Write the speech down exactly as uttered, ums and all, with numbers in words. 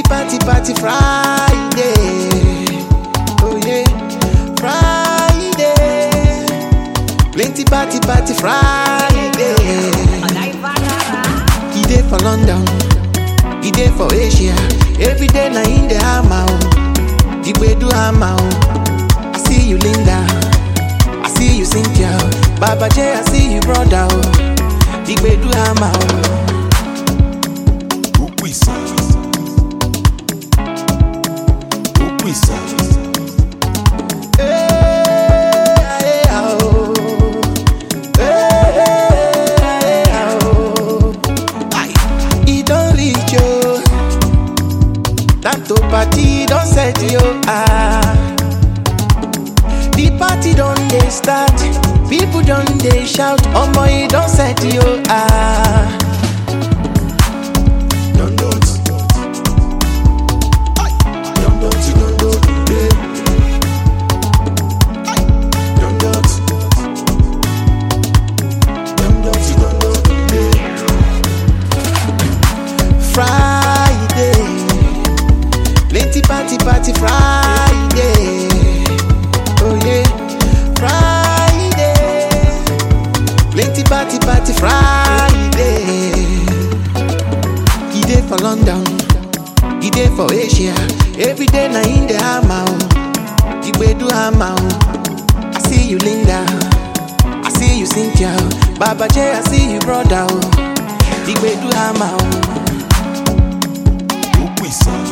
party, party Friday. Oh yeah, Friday. Plenty party, party Friday. He dey for London, he dey for Asia. Every day na in the hammer. The way do hammer. I see you Linda, I see you Cynthia. Baba J, I see you brother. The way do hammer. Time to party, don't set you ah. The party don't they start, people don't they shout. Oh boy, don't set you ah. Don't do it. Don't do it, don't do it. Don't do it. Don't do it, don't do it. Friday. Plenty party, party Friday. Oh yeah, Friday. Plenty party, party Friday. He dey for London, he dey for Asia. Every day na in the hammer. The way do hammer. I see you Linda, I see you Cynthia. Baba J, I see you brother. The way do hammer.